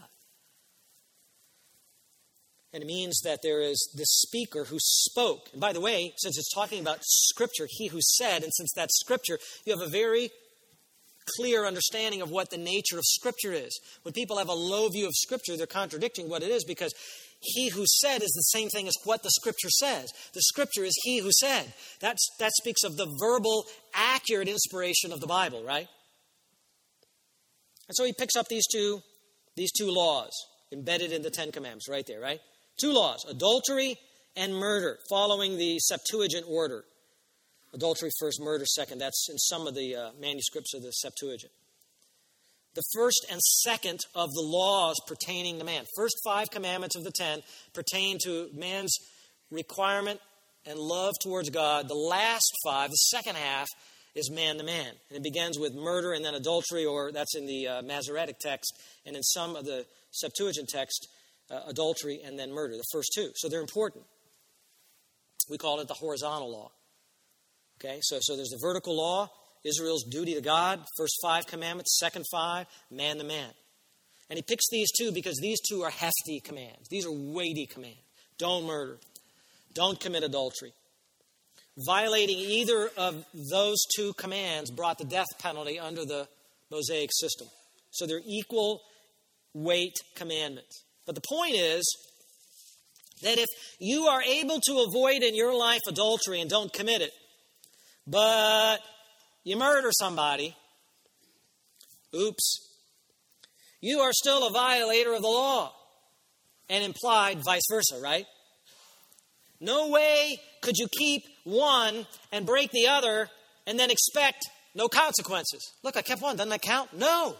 S1: And it means that there is this speaker who spoke. And by the way, since it's talking about Scripture, he who said, and since that's Scripture, you have a very clear understanding of what the nature of Scripture is. When people have a low view of Scripture, they're contradicting what it is because he who said is the same thing as what the Scripture says. The Scripture is he who said. That's, that speaks of the verbal, accurate inspiration of the Bible, right? And so he picks up these two, these two laws embedded in the Ten Commandments right there, right? Two laws, adultery and murder, following the Septuagint order. Adultery first, murder second. That's in some of the uh, manuscripts of the Septuagint. the first and second of the laws pertaining to man. First five commandments of the ten pertain to man's requirement and love towards God. The last five, the second half, is man to man. And it begins with murder and then adultery, or that's in the uh, Masoretic text, and in some of the Septuagint text, uh, adultery and then murder, the first two. So they're important. We call it the horizontal law. Okay, so, so there's the vertical law, Israel's duty to God, first five commandments, second five, man to man. And he picks these two because these two are hefty commands. These are weighty commands. Don't murder. Don't commit adultery. Violating either of those two commands brought the death penalty under the Mosaic system. So they're equal weight commandments. But the point is that if you are able to avoid in your life adultery and don't commit it, but you murder somebody, oops, you are still a violator of the law. And implied vice versa, right? No way could you keep one and break the other and then expect no consequences. Look, I kept one. Doesn't that count? No.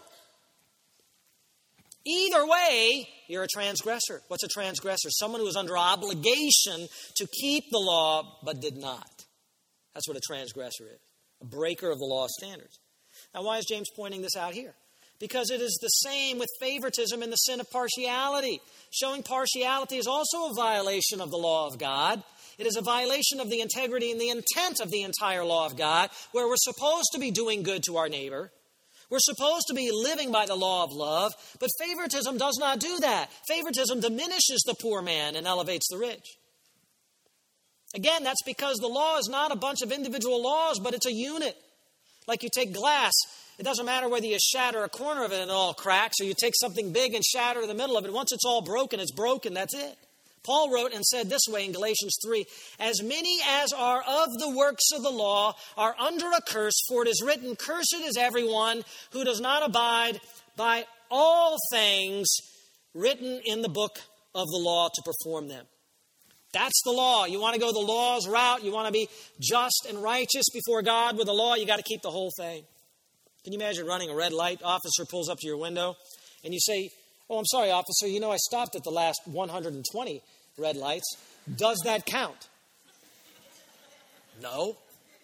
S1: Either way, you're a transgressor. What's a transgressor? Someone who is under obligation to keep the law but did not. That's what a transgressor is. A breaker of the law standards. Now, why is James pointing this out here? Because it is the same with favoritism and the sin of partiality. Showing partiality is also a violation of the law of God. It is a violation of the integrity and the intent of the entire law of God, where we're supposed to be doing good to our neighbor. We're supposed to be living by the law of love, but favoritism does not do that. Favoritism diminishes the poor man and elevates the rich. Again, that's because the law is not a bunch of individual laws, but it's a unit. Like you take glass, it doesn't matter whether you shatter a corner of it and it all cracks, or you take something big and shatter the middle of it. Once it's all broken, it's broken, that's it. Paul wrote and said this way in Galatians three, as many as are of the works of the law are under a curse, for it is written, cursed is everyone who does not abide by all things written in the book of the law to perform them. That's the law. You want to go the law's route. You want to be just and righteous before God with the law. You got to keep the whole thing. Can you imagine running a red light? Officer pulls up to your window and you say, oh, I'm sorry, officer. You know, I stopped at the last one hundred twenty red lights. Does that count? No.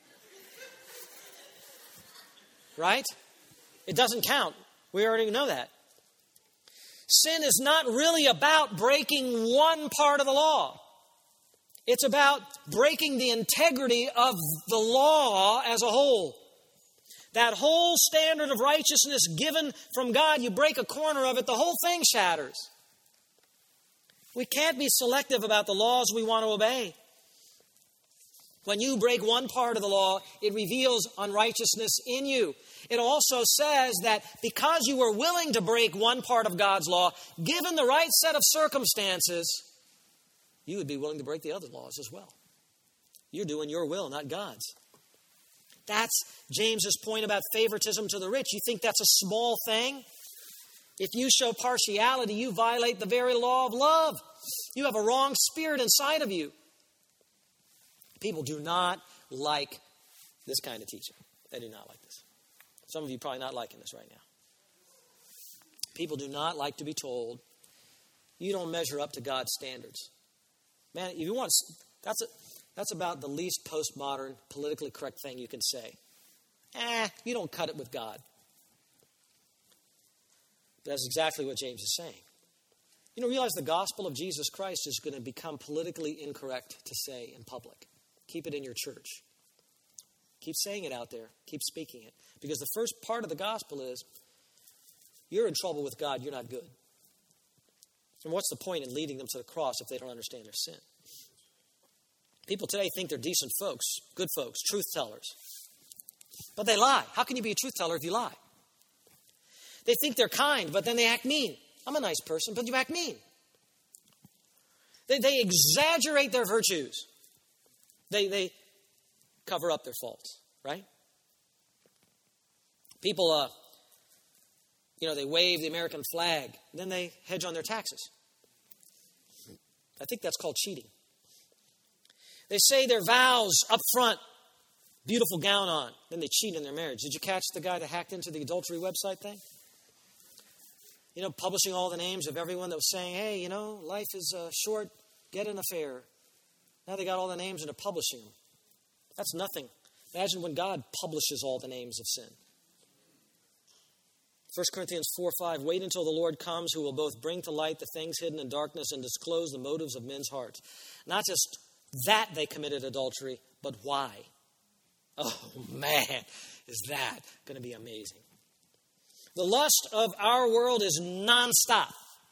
S1: Right? It doesn't count. We already know that. Sin is not really about breaking one part of the law. It's about breaking the integrity of the law as a whole. That whole standard of righteousness given from God, you break a corner of it, the whole thing shatters. We can't be selective about the laws we want to obey. When you break one part of the law, it reveals unrighteousness in you. It also says that because you were willing to break one part of God's law, given the right set of circumstances, you would be willing to break the other laws as well. You're doing your will, not God's. That's James's point about favoritism to the rich. You think that's a small thing? If you show partiality, you violate the very law of love. You have a wrong spirit inside of you. People do not like this kind of teaching. They do not like this. Some of you are probably not liking this right now. People do not like to be told, you don't measure up to God's standards. Man, if you want, that's a, that's about the least postmodern, politically correct thing you can say. Eh, you don't cut it with God. But that's exactly what James is saying. You know, realize the gospel of Jesus Christ is going to become politically incorrect to say in public. Keep it in your church. Keep saying it out there. Keep speaking it. Because the first part of the gospel is, you're in trouble with God, you're not good. And what's the point in leading them to the cross if they don't understand their sin? People today think they're decent folks, good folks, truth tellers. But they lie. How can you be a truth teller if you lie? They think they're kind, but then they act mean. I'm a nice person, but you act mean. They, they exaggerate their virtues. They, they cover up their faults, right? People, uh, you know, they wave the American flag, and then they hedge on their taxes. I think that's called cheating. They say their vows up front, beautiful gown on, then they cheat in their marriage. Did you catch the guy that hacked into the adultery website thing? you know, publishing all the names of everyone that was saying, hey, you know, life is uh, short, get an affair. Now they got all the names and they're publishing them. That's nothing. Imagine when God publishes all the names of sin. First Corinthians four five, wait until the Lord comes, who will both bring to light the things hidden in darkness and disclose the motives of men's hearts. Not just that they committed adultery, but why? Oh, man, is that going to be amazing. The lust of our world is nonstop.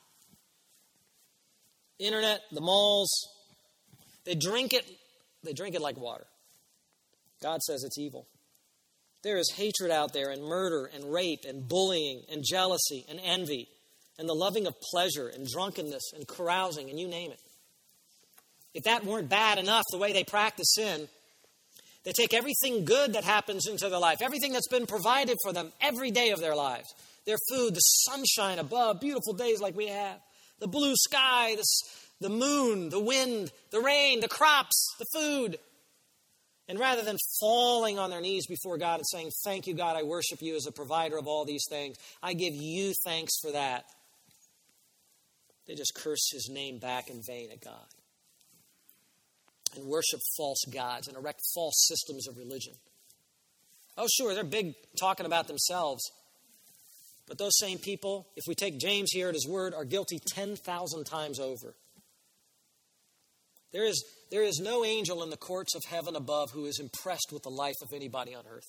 S1: Internet, the malls, they drink it, they drink it like water. God says it's evil. There is hatred out there, and murder, and rape, and bullying, and jealousy, and envy, and the loving of pleasure, and drunkenness, and carousing, and you name it. If that weren't bad enough, the way they practice sin, they take everything good that happens into their life, everything that's been provided for them every day of their lives, their food, the sunshine above, beautiful days like we have, the blue sky, the, the moon, the wind, the rain, the crops, the food. And rather than falling on their knees before God and saying, thank you, God, I worship you as a provider of all these things, I give you thanks for that, they just curse his name back in vain at God and worship false gods and erect false systems of religion. Oh, sure, they're big talking about themselves. But those same people, if we take James here at his word, are guilty ten thousand times over. There is, there is no angel in the courts of heaven above who is impressed with the life of anybody on earth.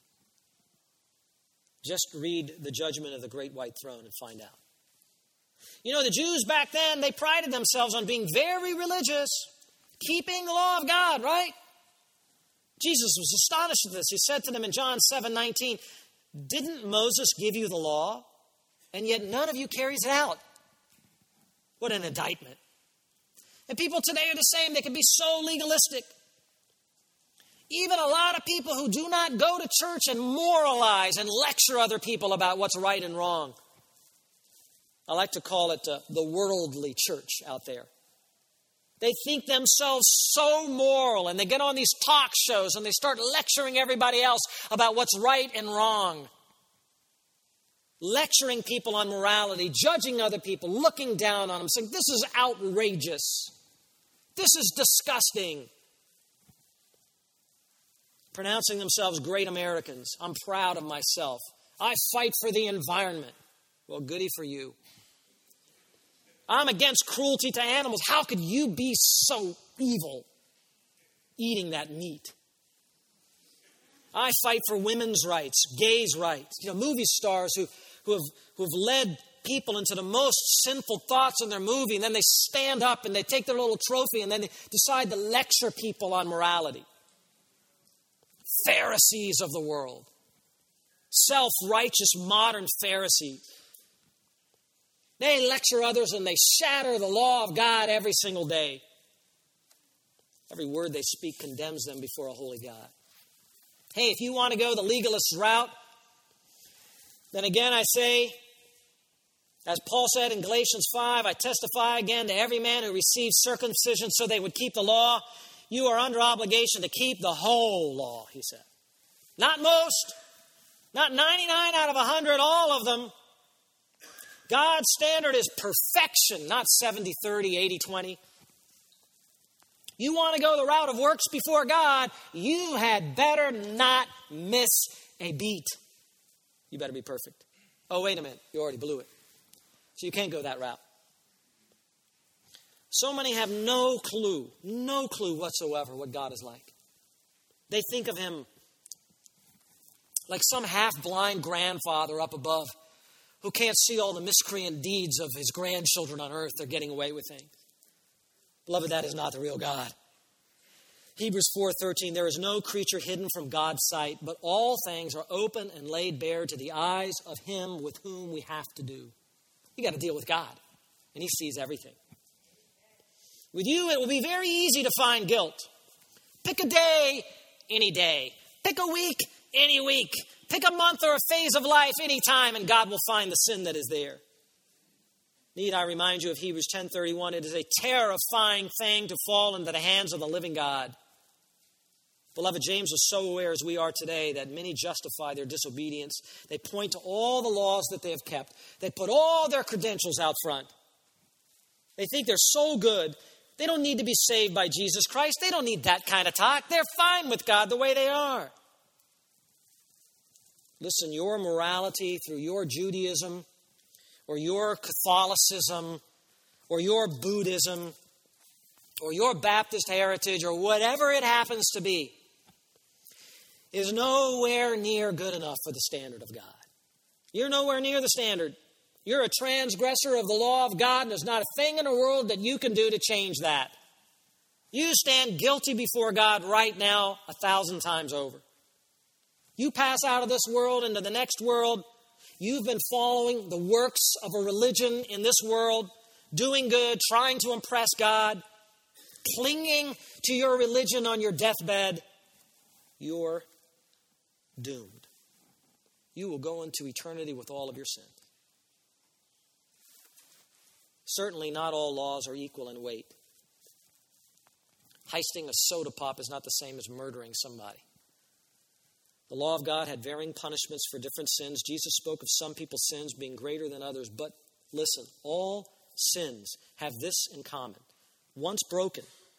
S1: Just read the judgment of the great white throne and find out. You know, the Jews back then, they prided themselves on being very religious, keeping the law of God, right? Jesus was astonished at this. He said to them in John seven nineteen, didn't Moses give you the law? And yet none of you carries it out. What an indictment. And people today are the same. They can be so legalistic. Even a lot of people who do not go to church and moralize and lecture other people about what's right and wrong. I like to call it uh, the worldly church out there. They think themselves so moral, and they get on these talk shows and they start lecturing everybody else about what's right and wrong. Lecturing people on morality, judging other people, looking down on them, saying, this is outrageous. This is disgusting. Pronouncing themselves great Americans. I'm proud of myself. I fight for the environment. Well, goody for you. I'm against cruelty to animals. How could you be so evil eating that meat? I fight for women's rights, gays' rights. You know, movie stars who, who have who have led people into the most sinful thoughts in their movie, and then they stand up and they take their little trophy and then they decide to lecture people on morality. Pharisees of the world. Self-righteous modern Pharisees. They lecture others and they shatter the law of God every single day. Every word they speak condemns them before a holy God. Hey, if you want to go the legalist route, then again I say, as Paul said in Galatians five, I testify again to every man who receives circumcision so they would keep the law. You are under obligation to keep the whole law, he said. Not most, not ninety-nine out of one hundred, all of them. God's standard is perfection, not seventy thirty, eighty twenty. You want to go the route of works before God, you had better not miss a beat. You better be perfect. Oh, wait a minute. You already blew it. So you can't go that route. So many have no clue, no clue whatsoever what God is like. They think of him like some half-blind grandfather up above who can't see all the miscreant deeds of his grandchildren on earth. They're getting away with things. Beloved, that is not the real God. Hebrews four thirteen, there is no creature hidden from God's sight, but all things are open and laid bare to the eyes of him with whom we have to do. You got to deal with God, and he sees everything. With you, it will be very easy to find guilt. Pick a day, any day. Pick a week, any week. Pick a month or a phase of life, any time, and God will find the sin that is there. Need I remind you of Hebrews ten thirty-one? It is a terrifying thing to fall into the hands of the living God. Beloved, James was so aware as we are today that many justify their disobedience. They point to all the laws that they have kept. They put all their credentials out front. They think they're so good. They don't need to be saved by Jesus Christ. They don't need that kind of talk. They're fine with God the way they are. Listen, your morality through your Judaism or your Catholicism or your Buddhism or your Baptist heritage or whatever it happens to be is nowhere near good enough for the standard of God. You're nowhere near the standard. You're a transgressor of the law of God, and there's not a thing in the world that you can do to change that. You stand guilty before God right now a thousand times over. You pass out of this world into the next world. You've been following the works of a religion in this world, doing good, trying to impress God, clinging to your religion on your deathbed. You're doomed. You will go into eternity with all of your sins. Certainly not all laws are equal in weight. Heisting a soda pop is not the same as murdering somebody. The law of God had varying punishments for different sins. Jesus spoke of some people's sins being greater than others. But listen, all sins have this in common. Once broken,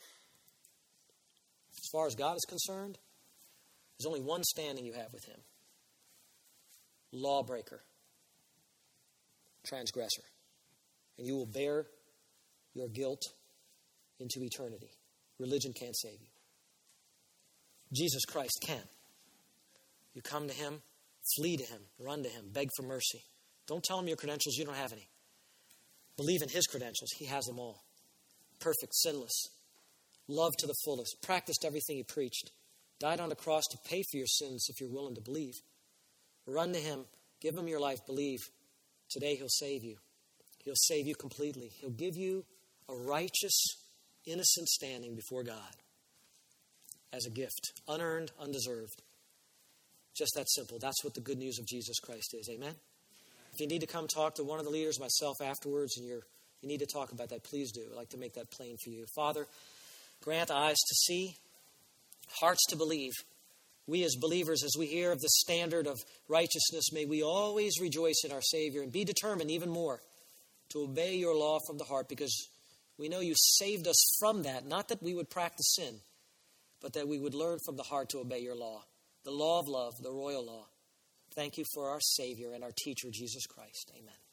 S1: as far as God is concerned, there's only one standing you have with Him. Lawbreaker. Transgressor. And you will bear your guilt into eternity. Religion can't save you. Jesus Christ can. You come to Him, flee to Him, run to Him, beg for mercy. Don't tell Him your credentials, you don't have any. Believe in His credentials, He has them all. Perfect, sinless, love to the fullest, practiced everything He preached, died on the cross to pay for your sins if you're willing to believe. Run to Him, give Him your life, believe. Today He'll save you. He'll save you completely. He'll give you a righteous, innocent standing before God as a gift, unearned, undeserved. Just that simple. That's what the good news of Jesus Christ is. Amen? If you need to come talk to one of the leaders, myself, afterwards, and you're, you need to talk about that, please do. I'd like to make that plain for you. Father, grant eyes to see, hearts to believe. We as believers, as we hear of the standard of righteousness, may we always rejoice in our Savior and be determined even more to obey your law from the heart, because we know you saved us from that. Not that we would practice sin, but that we would learn from the heart to obey your law. The law of love, the royal law. Thank you for our Savior and our teacher, Jesus Christ. Amen.